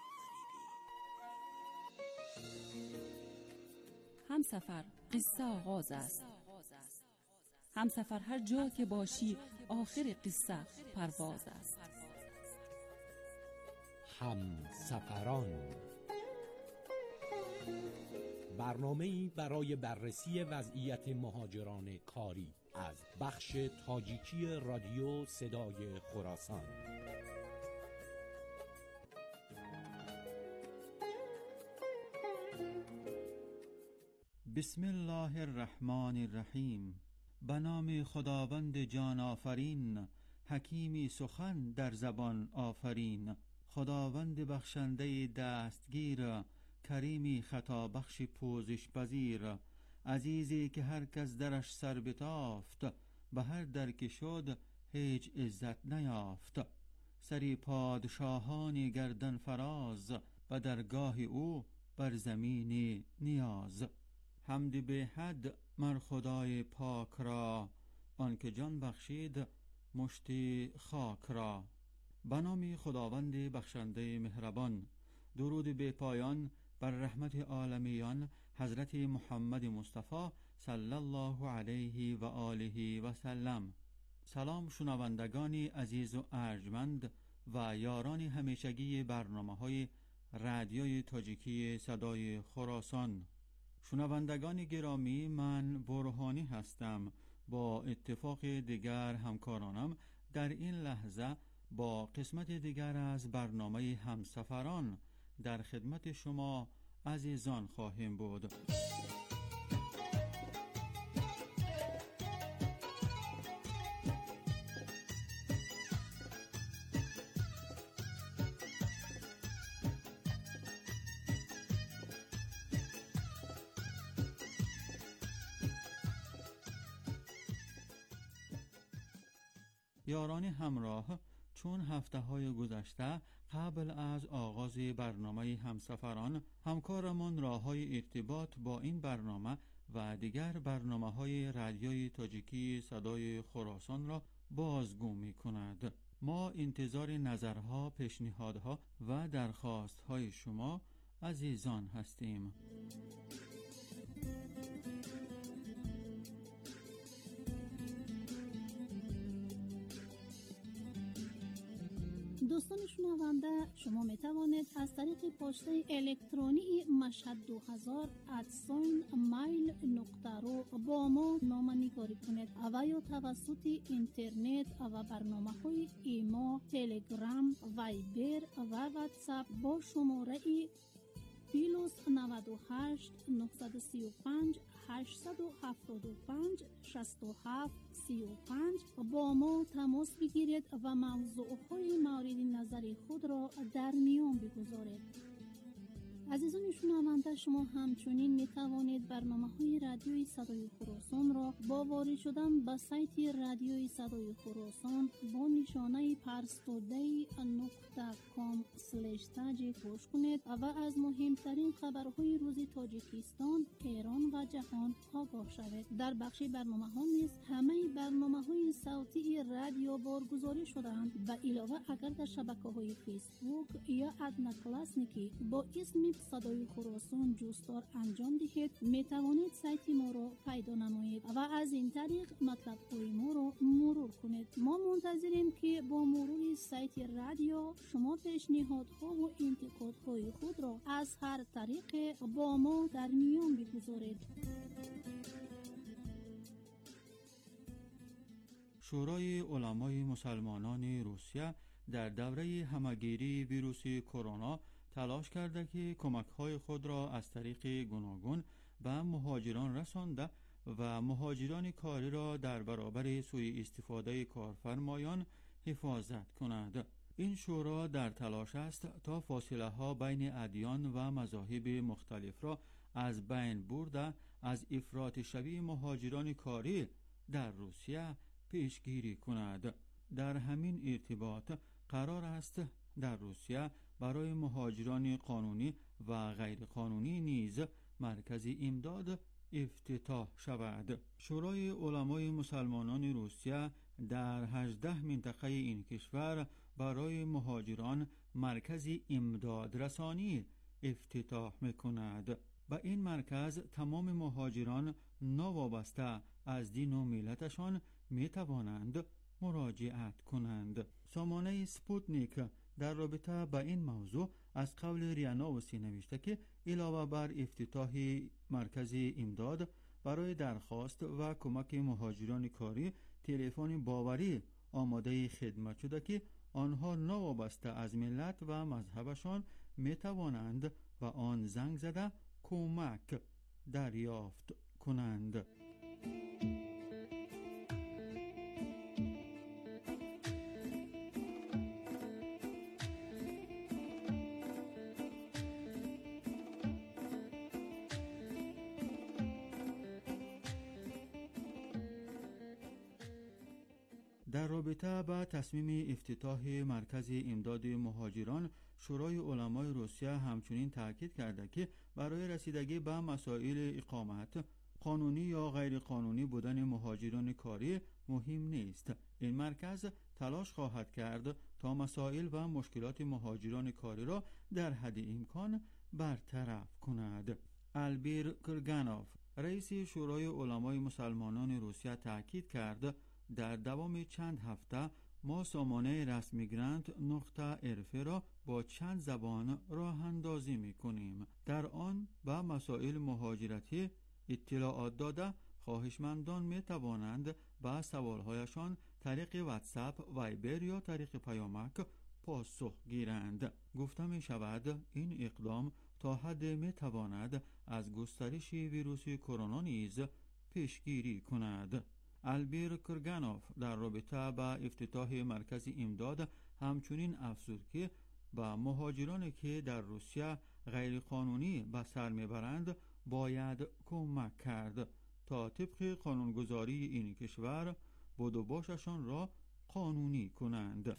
Speaker 15: همسفر قصه آغاز است. همسفر هر جا که باشی آخر قصه پرواز است.
Speaker 16: همسفران، برنامه‌ای برای بررسی وضعیت مهاجران کاری از بخش تاجیکی رادیو صدای خراسان.
Speaker 17: بسم الله الرحمن الرحیم. به نام خداوند جان آفرین، حکیمی سخن در زبان آفرین. خداوند بخشنده دستگیر، کریمی خطا بخش پوزش پذیر. عزیزی که هر کس درش سر بتافت، به هر در که شد هیچ عزت نیافت. سری پادشاهان گردن فراز، به درگاه او بر زمین نیاز. حمد به حد مر خدای پاک را، آنکه جان بخشید مشت خاک را. به نام خداوند بخشنده مهربان. درود به پایان بر رحمت عالمیان حضرت محمد مصطفی صلی الله علیه و آله و سلم. سلام شنوندگان عزیز و ارجمند و یاران همیشگی برنامه‌های رادیوی تاجیکی صدای خراسان. شنوندگان گرامی، من برهانی هستم. با اتفاق دیگر همکارانم در این لحظه با قسمت دیگر از برنامه همسفران در خدمت شما عزیزان خواهیم بود. یاران همراه، چون هفته های گذشته قبل از آغاز برنامه همسفران همکارمان راه های ارتباط با این برنامه و دیگر برنامه های رادیوی تاجیکی صدای خراسان را بازگو می کند. ما انتظار نظرها، پیشنهادها و درخواست های شما عزیزان هستیم.
Speaker 18: دوستان شنونده، شما می توانید از طریق پسته الکترونی مشهد دو هزار ادساین مایل نقطه رو با ما نامه‌نگاری کنید و یا توسط اینترنت و برنامه های ایما، تلگرام، وایبر و واتساپ با شماره پلاس نود و هشت نهصد و سی و پنج هشتصد و هفتاد و پنج شصت و هفت سی و پنج با ما تماس بگیرید و موضوعهای مورد نظر خود را در میان بگذارید. عزیزان شنونده، شما همچنین می توانید برنامه‌های رادیوی صدای خراسان را با وارد شدن به سایت رادیوی صدای خراسان با نشانه پرستوده نقطه کام اسلش تاج گوش کنید و از مهمترین خبرهای روز تاجیکستان، ایران و جهان آگاه شوید. در بخش برنامه‌ها نیز همه برنامه‌های صوتی رادیو بارگذاری شده‌اند. به علاوه اگر در شبکه‌های فیسبوک یا ادنا کلاسنیکی با اسم صدای خراسان جستار انجام دهید، می توانید سایت ما را پیدا نمایید و از این طریق مطلب‌های ما را مرور کنید. ما منتظریم که با مرور سایت رادیو شما پیشنهادها و انتقادهای خود را از هر طریق با ما در میان بگذارید.
Speaker 17: شورای علمای مسلمانان روسیه در دوره همه‌گیری ویروس کرونا تلاش کرده که کمک‌های خود را از طریق گوناگون به مهاجران رسانده و مهاجران کاری را در برابر سوء استفاده کارفرمایان حفاظت کند. این شورا در تلاش است تا فاصله ها بین ادیان و مذاهب مختلف را از بین برده از افراط شوی مهاجران کاری در روسیه پیشگیری کند. در همین ارتباط قرار است در روسیه برای مهاجران قانونی و غیر قانونی نیز مرکز امداد افتتاح شود. شورای علمای مسلمانان روسیه در هجده منطقه این کشور برای مهاجران مرکز امداد رسانی افتتاح می‌کند. به این مرکز تمام مهاجران ناوابسته از دین و ملتشان می‌توانند مراجعت کنند. سامانه سپوتنیک در رابطه با این موضوع از قول ریانا وسی نوشته که علاوه بر افتتاح مرکز امداد برای درخواست و کمک مهاجران کاری تلفن باوری آماده خدمت شده که آنها نوابسته از ملت و مذهبشان می توانند و آن زنگ زده کمک دریافت کنند. در رابطه با تصمیم افتتاح مرکز امداد مهاجران، شورای علمای روسیه همچنین تاکید کرده که برای رسیدگی به مسائل اقامت، قانونی یا غیر قانونی بودن مهاجران کاری مهم نیست. این مرکز تلاش خواهد کرد تا مسائل و مشکلات مهاجران کاری را در حد امکان برطرف کند. البیر کرگانوف، رئیس شورای علمای مسلمانان روسیه تاکید کرد در دوام چند هفته ما سامانه رسمی گرانت نقطه ارف را با چند زبان راه اندازی می کنیم. در آن به مسائل مهاجرتی اطلاعات داده خواهشمندان می توانند به سوالهایشان طریق واتساپ، وایبر یا طریق پیامک پاسخ گیرند. گفته می شود این اقدام تا حد می تواند از گسترش ویروس کرونا نیز پیشگیری کند. البیر کرگانوف در رابطه با افتتاح مرکز امداد همچنین افزود که با مهاجرانی که در روسیه غیر قانونی به سر میبرند باید کمک کرد تا طبق قانونگذاری این کشور بود و باششان را قانونی کنند.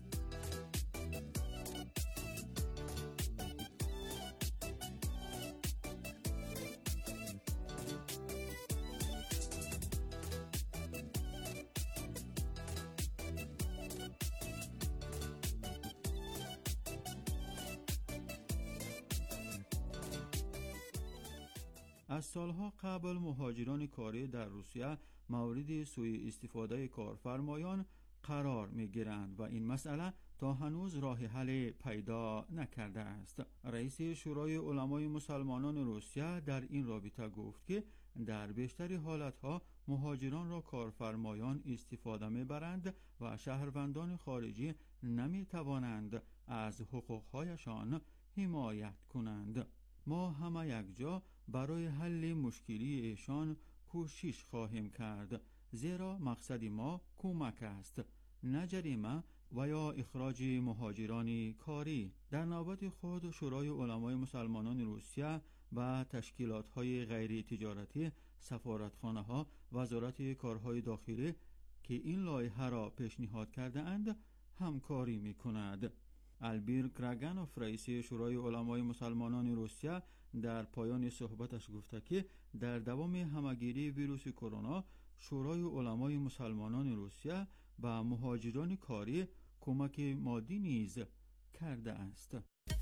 Speaker 17: از سالها قبل مهاجران کاری در روسیه مورد سوء استفاده کارفرمایان قرار می گیرند و این مسئله تا هنوز راه حل پیدا نکرده است. رئیس شورای علمای مسلمانان روسیه در این رابطه گفت که در بیشتر حالتها مهاجران را کارفرمایان استفاده می برند و شهروندان خارجی نمی توانند از حقوقهایشان حمایت کنند. ما همه یک جا برای حل مشکلی ایشان کوشش خواهیم کرد، زیرا مقصد ما کمک است، نه جریمه و یا اخراج مهاجران کاری. در نوبت خود شورای علمای مسلمانان روسیه و تشکیلات‌های غیر تجارتی، سفارتخانه‌ها، وزارت کارهای داخلی که این لایحه را پیشنهاد کرده اند همکاری می‌کند. البیر کرگانوف، رئیس شورای علمای مسلمانان روسیه، در پایان صحبتش گفته که در دوام همگیری ویروس کرونا شورای علمای مسلمانان روسیه به مهاجران کاری کمک مادی نیز کرده است.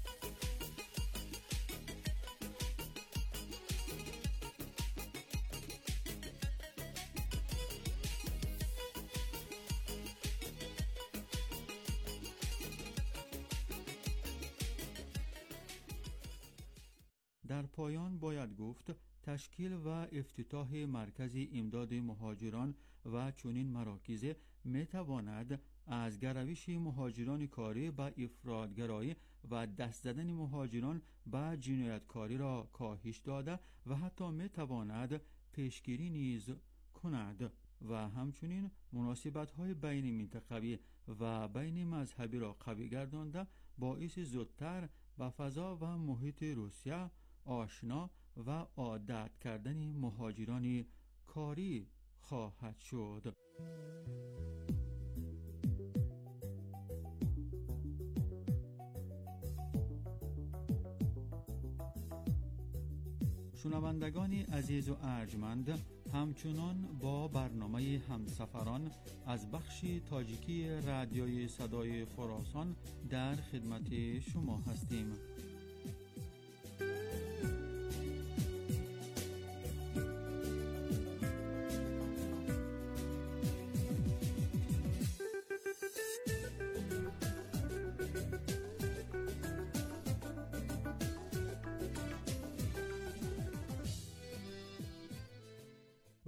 Speaker 17: در پایان باید گفت تشکیل و افتتاح مرکز امداد مهاجران و چنین مراکز می تواند از گروش مهاجران کاری به افراطگرایی و دست زدن مهاجران به جنایتکاری را کاهش داده و حتی می تواند پیشگیری نیز کند و همچنین مناسبت‌های بین منطقوی و بین مذهبی را قوی گردانده باعث زودتر به فضا و محیط روسیه آشنا و عادت کردن مهاجران کاری خواهد شد. شنوندگان عزیز و ارجمند، همچنان با برنامه همسفران از بخش تاجیکی رادیوی صدای خراسان در خدمت شما هستیم.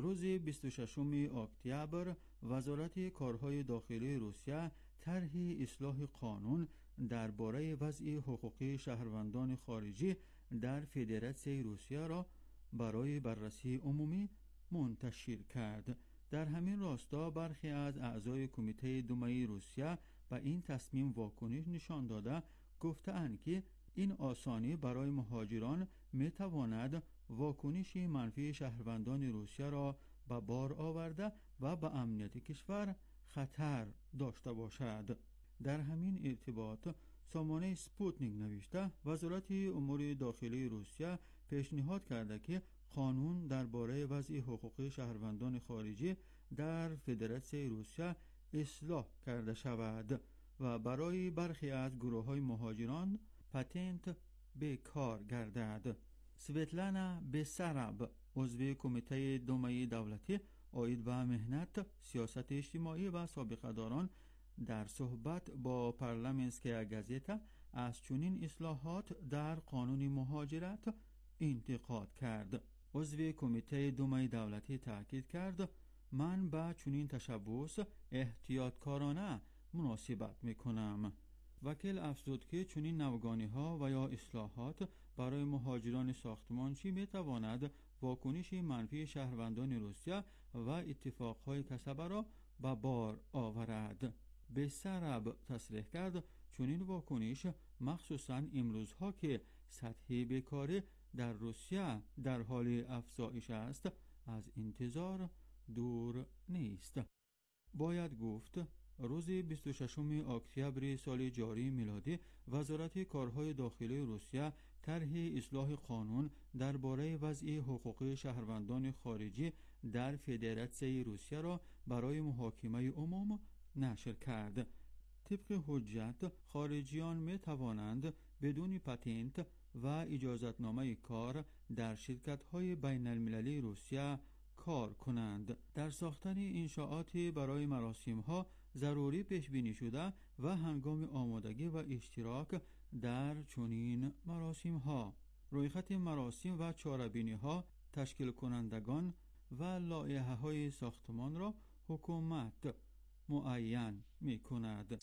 Speaker 17: روز بیست و ششم اکتبر وزارت کارهای داخلی روسیه طرح اصلاح قانون درباره وضع حقوقی شهروندان خارجی در فدراسیون روسیه را برای بررسی عمومی منتشر کرد. در همین راستا برخی از اعضای کمیته دومای روسیه به این تصمیم واکنش نشان داده گفتند که این آسانی برای مهاجران میتواند واکنش منفی شهروندان روسیه را به بار آورده و به امنیت کشور خطر داشته باشد. در همین ارتباط سامانه سپوتنیک نوشته وزارت امور داخلی روسیه پیشنهاد کرده که قانون درباره وضع حقوقی شهروندان خارجی در فدراسیون روسیه اصلاح کرده شود و برای برخی از گروه‌های مهاجران پاتنت به کار گردد. سویتلانا بسراب عضو کمیته دومای دولتی عاید به مهنت، سیاست اجتماعی و سابقه داران در صحبت با پارلمنسکیا گازتا از چنین اصلاحات در قانون مهاجرت انتقاد کرد. عضو کمیته دومای دولتی تاکید کرد من با چنین تشبوس احتیاطکارانه مناسبت میکنم. وکیل افزود که چنین نوگانی ها و یا اصلاحات برای مهاجران ساختمانچی میتواند واکنش منفی شهروندان روسیه و اتفاقهای کسبه را به بار آورد. به سرب تصریح کرد چنین واکنش مخصوصا امروزها که سطح بیکاری در روسیه در حال افزایش است از انتظار دور نیست. باید گفت روز بیست و ششم اکتبر سال جاری میلادی وزارت کارهای داخلی روسیه طرح اصلاح قانون درباره وضع حقوقی شهروندان خارجی در فدراسیون روسیه را برای محاکمه عموم نشر کرد. طبق حجت خارجیان می توانند بدون پاتنت و اجازتنامه کار در شرکت‌های بین المللی روسیه کار کنند. در ساختن انشاءات برای مراسم‌ها ضروری پیش بینی شده و هنگام آمادگی و اشتراک در چنین مراسم‌ها رویخط مراسم و چاره‌بینی‌ها تشکیل کنندگان و لایحه‌های ساختمان را حکومت معین می‌کند.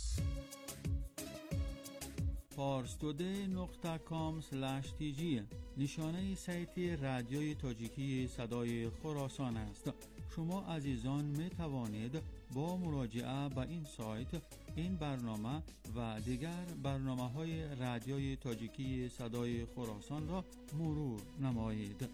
Speaker 17: پارستوده نقطه کام اسلش تی جی نشانه سایت رادیوی تاجیکی صدای خراسان است. شما عزیزان می توانید با مراجعه به این سایت این برنامه و دیگر برنامه های رادیوی تاجیکی صدای خراسان را مرور نمایید.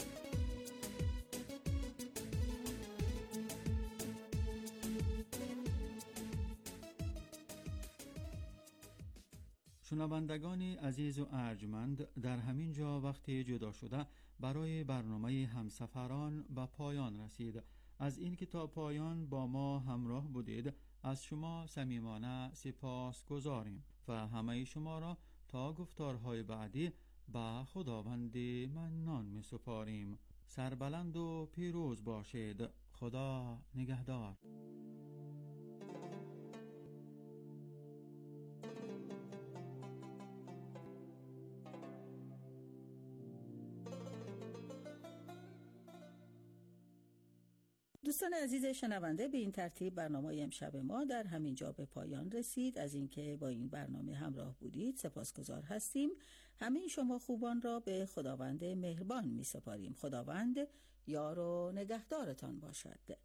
Speaker 17: شنوندگان عزیز و ارجمند، در همین جا وقت جدا شده برای برنامه همسفران به پایان رسید. از این که تا پایان با ما همراه بودید از شما صمیمانه سپاس گذاریم و همه شما را تا گفتارهای بعدی به خداوند منان می سپاریم. سربلند و پیروز باشید. خدا نگهدار.
Speaker 8: دوستان عزیز شنونده، به این ترتیب برنامه امشب ما در همین جا به پایان رسید. از اینکه با این برنامه همراه بودید سپاسگزار هستیم. همه شما خوبان را به خداوند مهربان می سپاریم. خداوند یار و نگهدارتان باشد.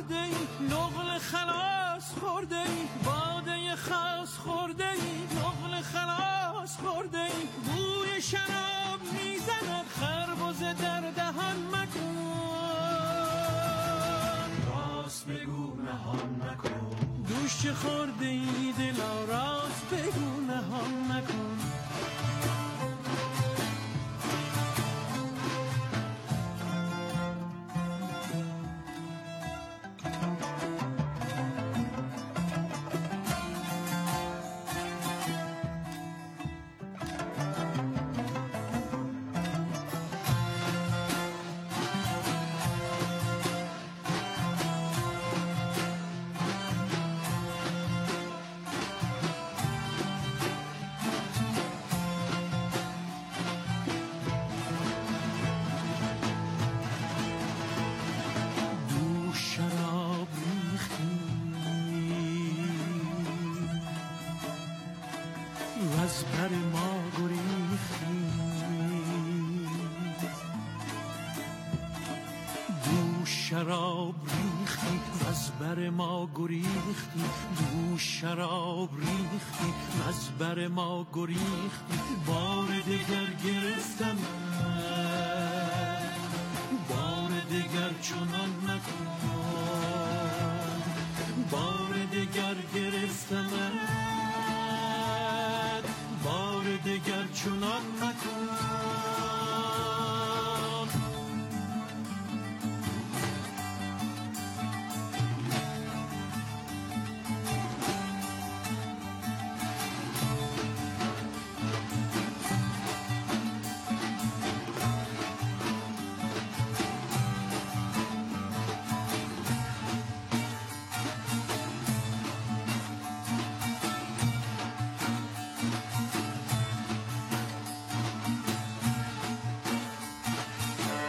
Speaker 19: خورده ای، نقل خلاص خورده ای، باده خاص خورده ای، نقل خلاص خورده ای، بوی شراب میزند خربزه در دهان مکن، راست بگو نهان مکن، دوش چه خورده ای دلا، راست بگو نهان مکن. از بر ما گریختی، دوش شراب ریختی از بر ما گریختی، دوش شراب ریختی از بر ما گریختی، بار دگر گرفتم بار دگر چنان مکن، بار دگر گرفتم بار دگر چنان مکن.